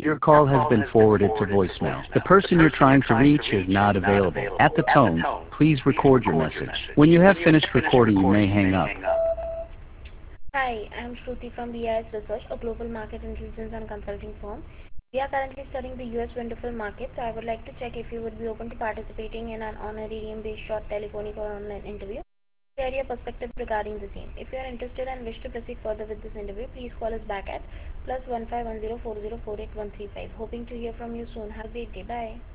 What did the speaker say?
Your call has been forwarded to voicemail. The person you're trying to reach is not available. At the tone, please record your message. When you have finished recording, you may hang up. Hi, I'm Shruti from BIS Research, a global market intelligence and consulting firm. We are currently studying the US wonderful market, so I would like to check if you would be open to participating in an honorarium-based short telephonic or online interview. Share your perspective regarding the same. If you are interested and wish to proceed further with this interview, please call us back at +15104048 135. Hoping to hear from you soon. Have a great day. Bye.